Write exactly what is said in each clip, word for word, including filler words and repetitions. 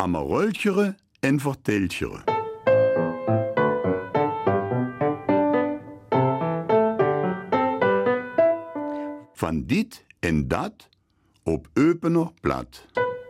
me roltjere en verteltjere. Van dit en dat op opener blad.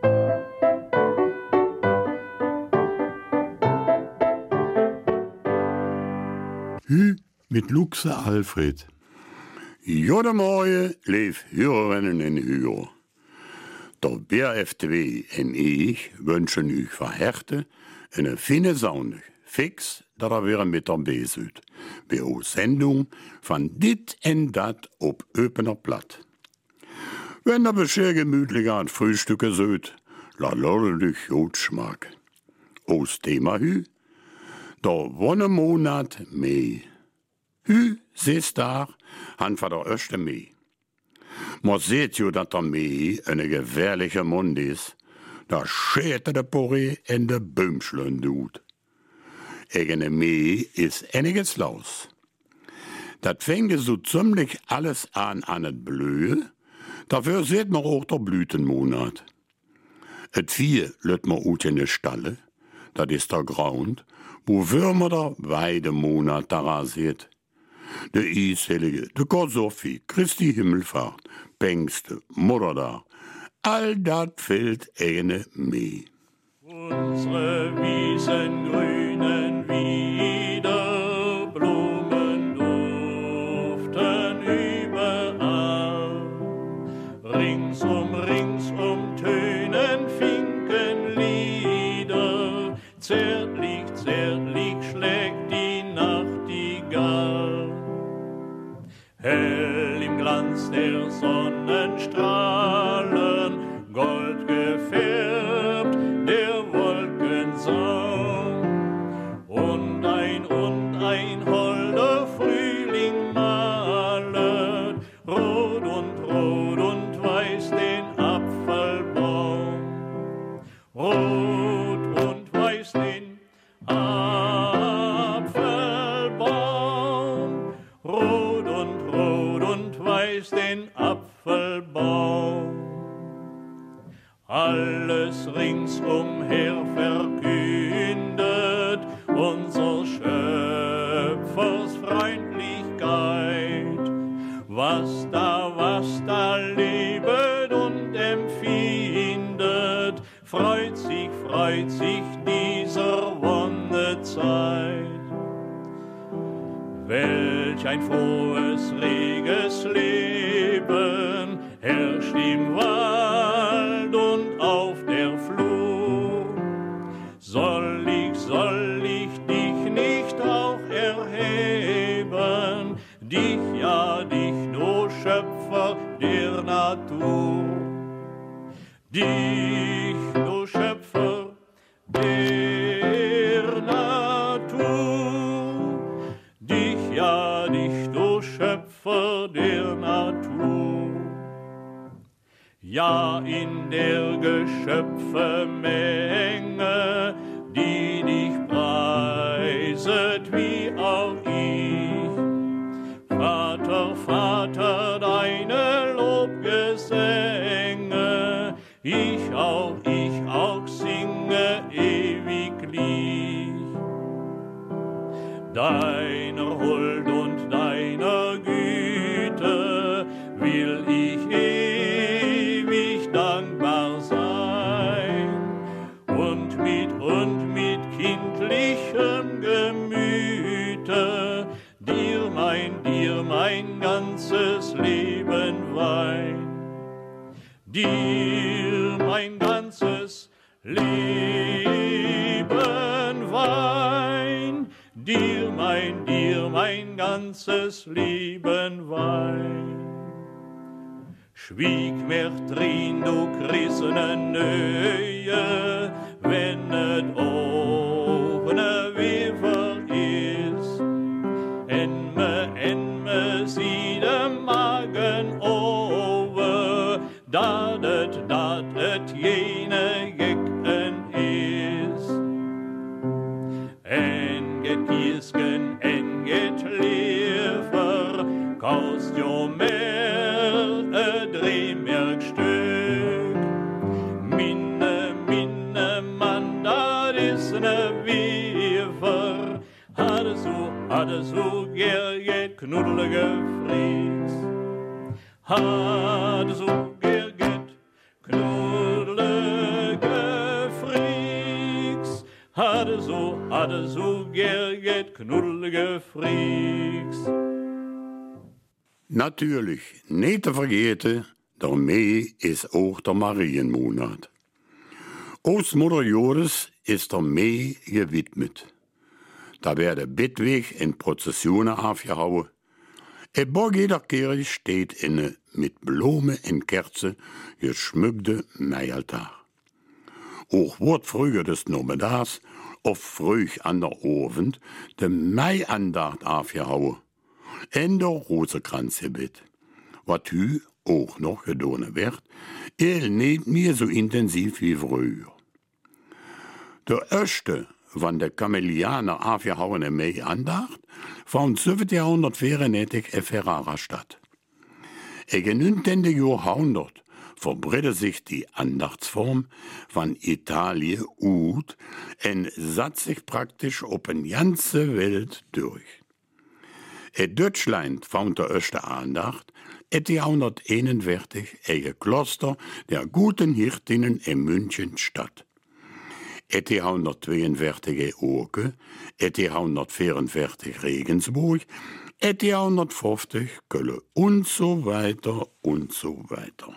Hu mit Luxe Alfred. Goedemorgen, lief Hörerinnen en Hörer. Der B R F twee en ich wünschen euch von Herzen eine fine Sonntag. Fix, dass er wieder mit dabei seid. Bei einer Sendung von Dit en Dat op Opener Blatt. Wenn ihr beschwer gemütlich an Frühstücke seid, la lorre dich gut schmack. Aus Thema hü, der Wonnemonat Mai. Hü, siehst da, han von der erste Mai. Man seht jo, dat der Mai eine gefährliche Mund is. Da schäte de Porree en de Bömschlen doet. Eigene Mai is einiges los. Dat fängt so ziemlich alles an an het Blühe. Dafür seht man auch der Blütenmonat. Et Vieh löt man ut in de Stalle. Dat is der Grund, wo Würmer der Weidemonat daran seht. De Ishellige, de Kosofi, Christi Himmelfahrt, Pengste, Muttertag, all dat fehlt eine Mai. Unsere Wiesen grünen wieder, Blumen duften überall. Ringsum, ringsum tönen Finkenlieder, zärtlich, zärtlich schlägt die Nachtigall. Hell im Glanz der Sonnenstrahlen, gold gefärbt der Wolkensang. Und ein und ein holder Frühling malet, rot und rot und weiß den Apfelbaum. Rot und weiß den Apfelbaum. Rot und rot und weiß den Apfelbaum. Alles ringsumher verkündet unser Schöpfers Freundlichkeit. Was da, was da lebt und empfindet, freut sich, freut sich dieser Wonnezeit. Welch ein frohes, reges Leben herrscht im Wald und auf der Flur. Soll ich, soll ich dich nicht auch erheben, dich, ja dich, du Schöpfer der Natur. Dich, du Schöpfer der Natur. Dich, ja dich, du Schöpfer der Natur. Ja, in der Geschöpfe Menge, die dich preiset wie auch ich. Vater, Vater, deine Lobgesänge, ich auch, ich auch singe ewiglich. Deiner Huld und deiner Güte will ich ewig dankbar sein und mit und mit kindlichem Gemüte dir mein, dir mein ganzes Leben weihen. Dir mein ganzes Leben weihen. Dir mein, dir mein ganzes Leben weih. Schwieg mir drin, du christene Nöje, wenn et ohne Wefer is. Enme, enme, sie dem Magen over, dadet, dadet jene Gecken is. En get Kiesken, en get Lefer, kaust jo mehr e Drehmerkstück. Minne, minne, Mann, gerget knuddelige friks. Had så gerget knuddelige friks. Had så, had så gerget knuddelige friks. Natürlich, nicht zu vergeten, der Mai ist auch der Marienmonat. Aus Mutter Joris ist der Mai gewidmet. Da werden Bittweg in Prozessionen aufgehauen. In bei jeder Kirche steht eine mit Blumen und Kerzen geschmückte Maialtar. Auch wird früher des Nachmittags auf früh an der Abend de Maiandacht aufgehauen. En der Rosenkranz gebet. Wat hu auch noch gedonen wird, er nicht mehr so intensiv wie früher. Der erste von der Kamelianer aufgehauene Maiandacht fand siebzehnhundertvierundneunzig in Ferrara statt. Im neunzehnten Jahrhundert verbreitete sich die Andachtsform von Italien ut und satt sich praktisch auf die ganze Welt durch. In Deutschland fand der erste Andacht achtzehnhunderteinundvierzig in Kloster der Guten Hirtinnen in München statt. achtzehnhundertzweiundvierzig in Orke, achtzehnhundertvierundvierzig Regensburg, achtzehnhundertfünfzig Köln und so weiter und so weiter.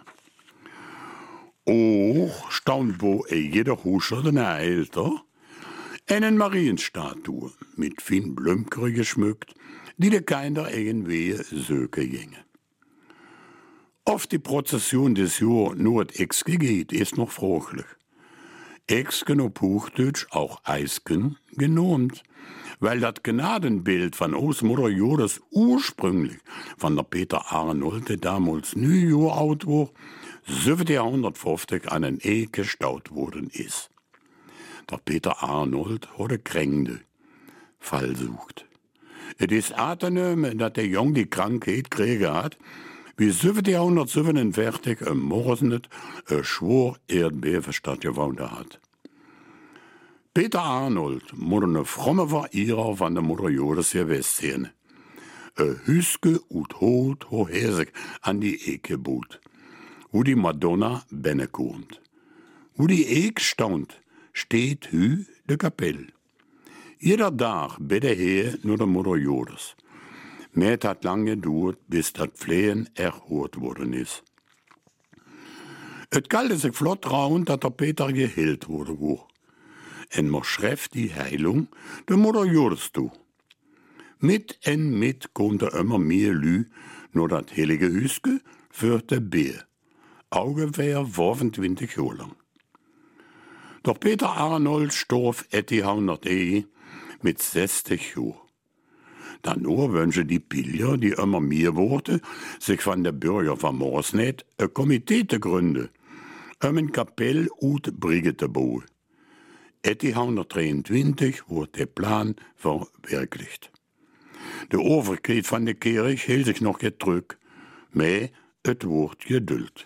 Auch stand wo in jeder Huscher den Älter eine Marienstatue mit vielen Blümkere geschmückt, die de Kinder irgendwie söke ginge. Oft die Prozession des Jahr nur et Exke geht, ist noch fraglich. Exken auf Hochdeutsch auch Eisken genormt, weil das Gnadenbild von Großmutter Joris ursprünglich von der Peter Arnold, der damals neun Jahre alt war, siebzehnhundertfünfzig an den Ehe gestaut worden ist. Der Peter Arnold hatte Krängde, Fall sucht. Es ist anzunehmen, dass der Jung die Krankheit gekriegt hat, wie siebzehnhundertsiebenundvierzig im Morsenet ein schwor Erdbeben stattgefunden hat. Peter Arnold muss eine fromme Verehrer von der Mutter Joris gewesen sein. Ein Hüske und Hot hoher sich an die Ecke bot, wo die Madonna bennekommt. Wo die Ecke staunt, steht hü de Kapelle. Jeder Tag bitte her nur der Mutter Joris. Mehr hat lange gedauert, bis das Flehen erhört worden ist. Es galt sich flott raun, dass der Peter geheilt wurde. En man schreibt die Heilung der Mutter Joris zu. Mit en mit konnte immer mehr Lü nur das heilige Hüske für den Bär. Ungefähr fünfundzwanzig Jahre lang. Doch Peter Arnold starb achtzehnhunderteins mit sechzig Jahren. Dann nur wünsche die Pilger, die immer mehr wurden, sich von der Bürger von Morsnet ein Komitee zu gründen, um ein Kapell und Brigge zu bauen. achtzehnhundertdreiundzwanzig wurde der Plan verwirklicht. Der Overkrieg von der Kirche hielt sich noch zurück, aber es wurde Geduld.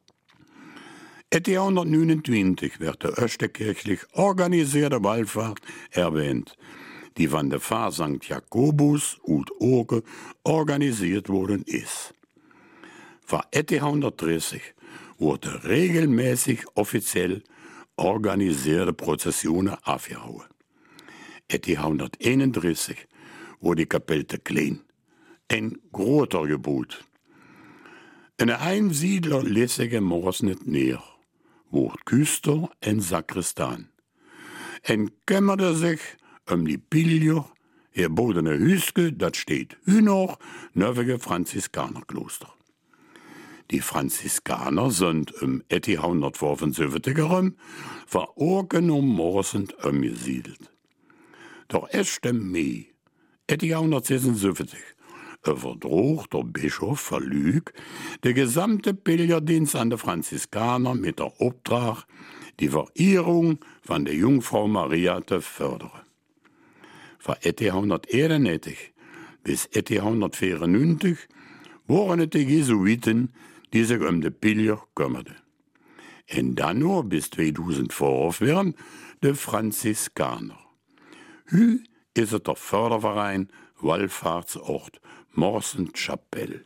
achtzehnhundertneunundzwanzig wird der erste kirchlich organisierte Wallfahrt erwähnt, die von der Pfarr Sankt Jakobus und Orke organisiert worden ist. Vor achtzehnhundertdreißig wurde regelmäßig offiziell organisierte Prozessionen aufgehauen. achtzehnhunderteinunddreißig wurde die Kapelle klein, ein großer Gebot. Ein Einsiedler ließ sich im Morsnet näher, wurde Küster und Sakristan. En kümmerte sich um die Pilger, erbotene Hüske, das steht hü noch, növige Franziskanerkloster. Die Franziskaner sind im achtzehnhundertfünfundsiebzig herum von Orken um Morsend umgesiedelt. Der erste Mai achtzehnhundertsechsundsiebzig übertrug der Bischof von Lüg der gesamte Pilgerdienst an die Franziskaner mit der Auftrag, die Verehrung von der Jungfrau Maria zu fördern. Von achtzehnhunderteinundneunzig bis achtzehnhundertvierundneunzig waren es die Jesuiten, die sich um die Pilger kümmerten. Und dann nur bis zweitausendfünf waren die Franziskaner. Hü ist es der Förderverein Wallfahrtsort Morsenchapelle.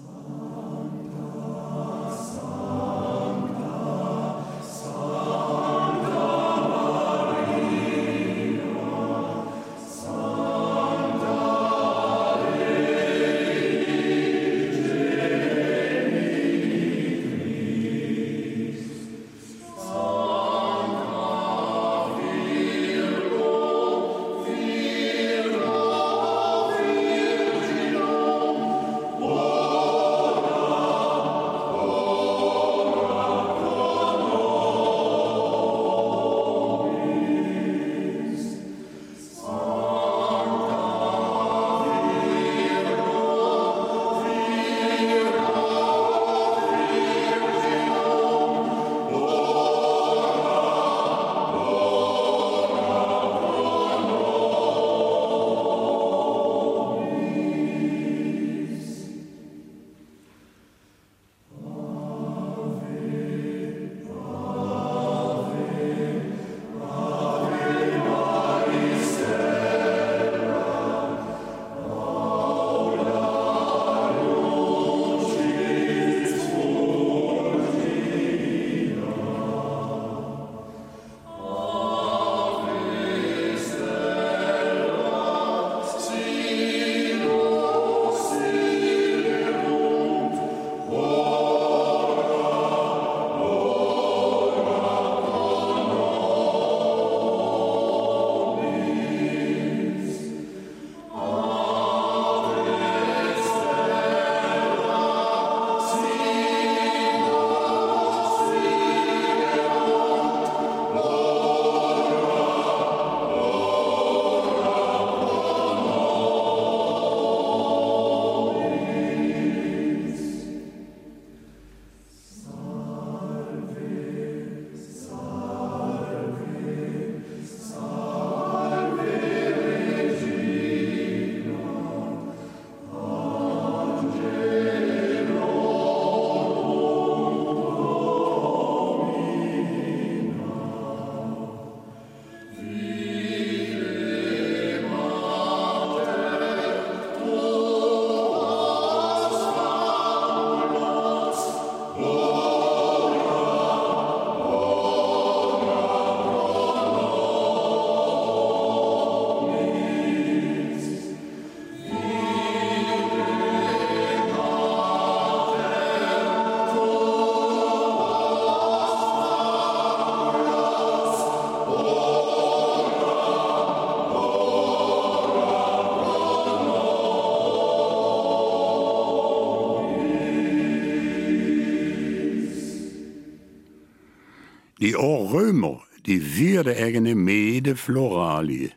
Die Römer, die vierde eigene Mede Floralie.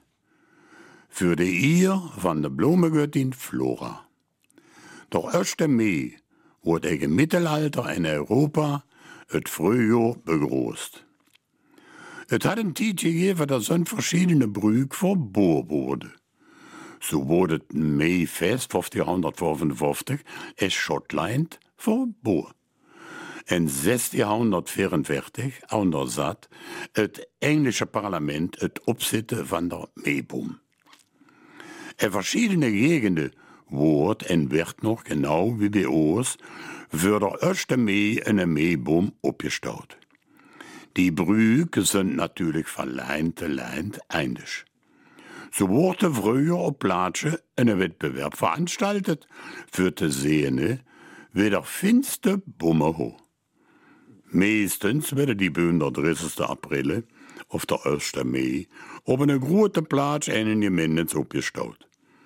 Für de Eer van de Blomegöttin Flora. Doch erste Mee wordt in Mittelalter in Europa het Frühjahr begroost. Het had een tijdje gegeven dat zijn verschillende brück voor boer worden. Zo wordt het Meefest vijftienhonderdvijfenvijftig in Schotland voor boer. In zestienhonderdvierenveertig onderzat het Engelse parlement het opzetten van de meeboom. In verschillende gegenden wordt en werd nog genau wie bij ons voor de eerste mee een meeboom opgesteld. Die brücken zijn natuurlijk van lijn te lijn eindig. Zo wordt er vroeger op plaatsen een weddenschap veranstaltet voor te zien wie de finste bommen ho. Meestens werden die boom de dertigste april of de eerste mei op een grote plaats en in gemeentes opgesteld.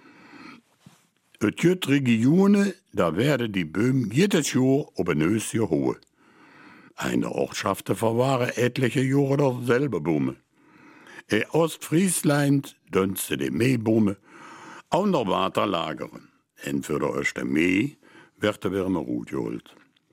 Het jut regionen, daar werden die boom jedes jaar op een huis gehouden. In de Ortschaften verwaren etliche jaren dezelfde bomen. In Oost-Friesland dunsten de meebomen onder water lageren. En voor de eerste mei werd er weer een roet gehoord.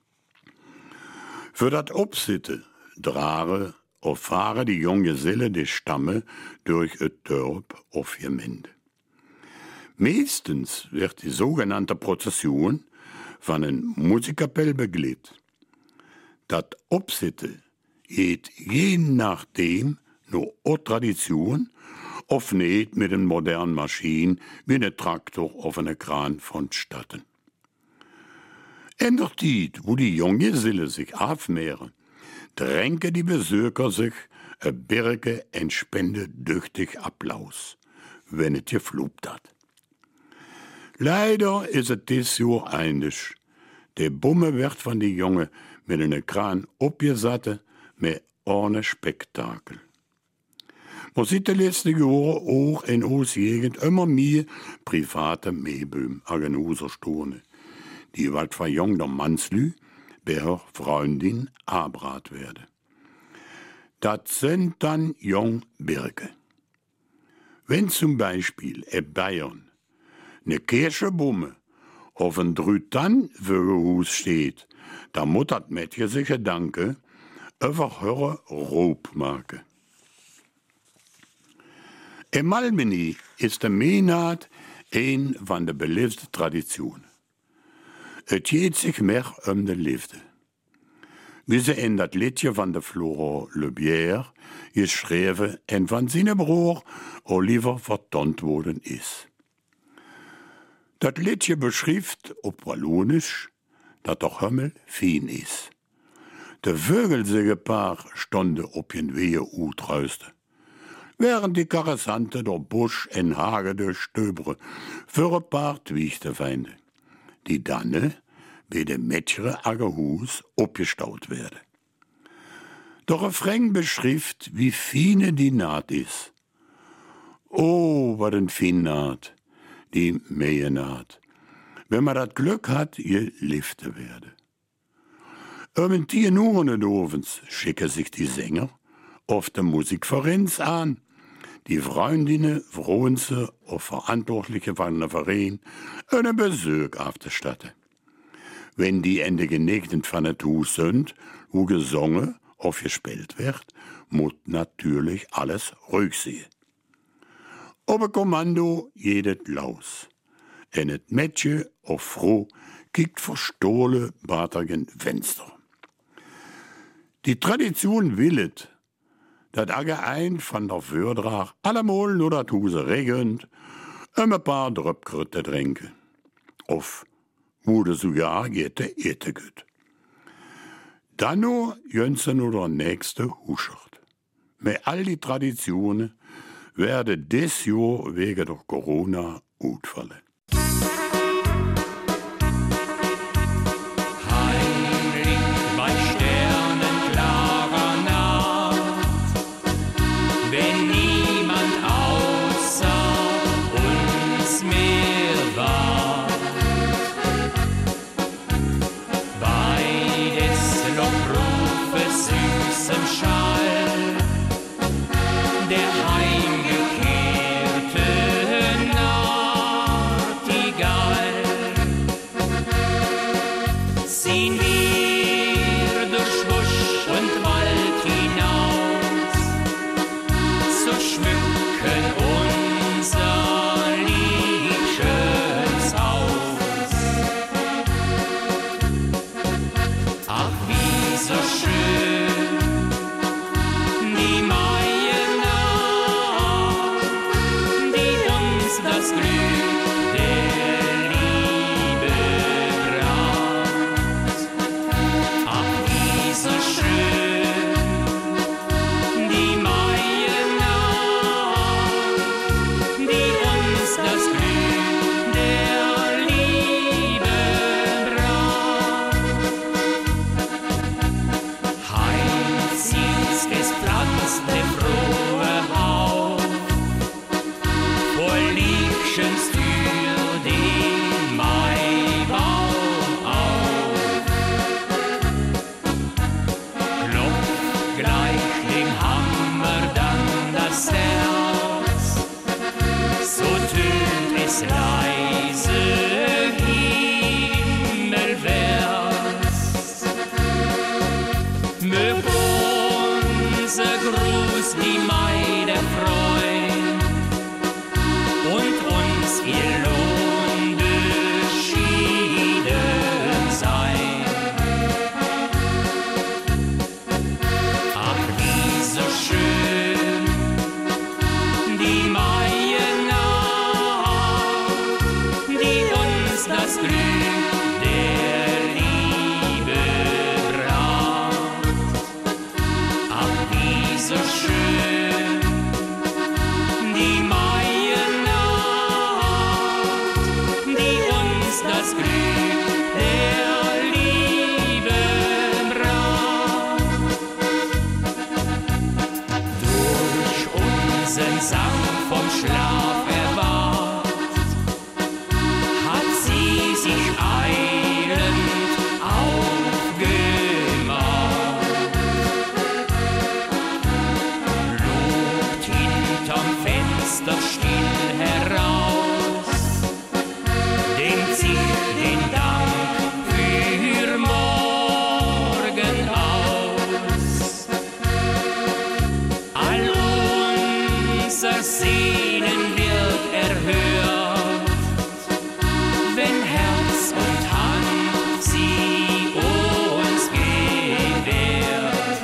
Voor dat opzitten, dragen of varen die jonge zillen de stammen door het dorp of gemeente. Meestens werd die zogenaamde procession van een muziekkapel begeleid. Dat opzitten heet je nachdem, nur o tradition, of niet mit een modern Maschine wie een Traktor of een Kran vonstatten. In der Tijd, wo die jonge Sille sich afmeren, drängen die Besucher sich een Birke en spende düchtig Applaus, wenn het geflupt hat. Leider is het dis Jahr eindig. De Bumme werd van die jongen mit een Kran opgesatte, met ohne Spektakel. Man sieht de letzte Jahre auch in ons Gegend immer mehr private Meeböhm an unser Stone, die wat verjongter Mannslü bei her Freundin abrat werde. Dat sind dann jong Birke. Wenn zum Beispiel in Bayern ne Kirchebumme auf ein Drütan-Wögehus steht, da muss dat Mädchen sich Gedanke über höhere Rob machen. In Malmeni ist der Meenaat een van de beliefde Traditionen. Het geht sich mehr um de Liefde. Wie sie in dat Liedje van de Flora Lebière geschreven en van zijn broer Oliver vertont worden is. Dat Liedje beschrijft op Wallonisch dat der Himmel fien is. De Vögelse Paar stonden op je Wehe uitruisten, während die Karasante der Busch en Hage durchstöbere für ein paar Twichte Feinde, die dann bei dem Mädchen Aggerhus abgestaut werden. Der Refrain beschrift, wie fine die Naht is. Oh, wat een fin Naht, die Mähenaht. Wenn man dat Glück hat, je lifte werde. Um ein Tier nur in Ovens schicken sich die Sänger auf den Musikvereins an. Die Freundinnen freuen sich auf Verantwortliche von der Verein einen Besuch auf der Stadt. Wenn die Ende genegnet von der Hus sind, wo gesungen oder gespielt wird, muss natürlich alles ruhig sein. Ober Kommando jedet Laus. En het Mädchen of Frau kijkt verstohlen baterigen Fenster. Die Tradition willet, dat agge ein van der Voordraag allemal nur dat Huse regent, um een paar Dröpkritte trinken. Of wurde sogar jette ete gut. Dan nur jönsen nur der nächste Huschert. Met all die Traditionen werden des Jahr wegen der Corona uitvallen. das Glück der Liebe bracht. Ach, wie so schön die Maie Nacht, die uns das Glück der Liebe bracht. Durch unseren Sang vom Schlaf erwacht, hat sie sich eilend aufgemacht, lugt hinterm Fenster still heraus, denkt sich den Dank für morgen aus. All unser Sehnen wird erhört, wenn Herz und Hand sie uns gewährt.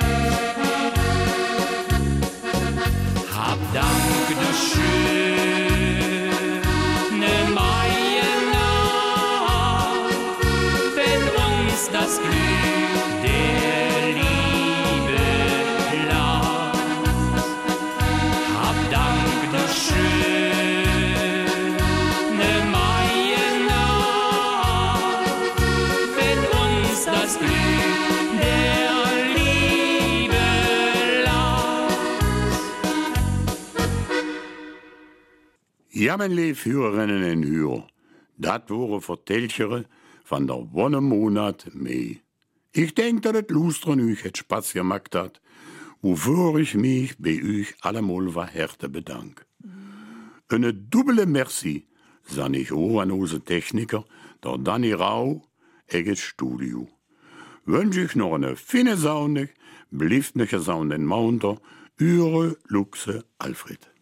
Hab Dank, du schöne Maie Nacht, wenn uns das Glück der Liebe lacht. Hab Dank, du schöne Maie Nacht, wenn uns das Glück der Liebe lacht. Ja, mijn lief Hörerinnen en Hörer, dat waren Vertelchere van der Wonnemonat Mai. Ich denk, dat het Lustern euch het Spaß gemacht hat, wofür ich mich bei euch allemal van harte bedank. Een dubbele merci san ich auch an unsere Techniker, der Danny Rau, eget Studio. Wünsch ich noch eine fine Saune, blieft nicht Saune Mounter, Eure Luxe Alfred.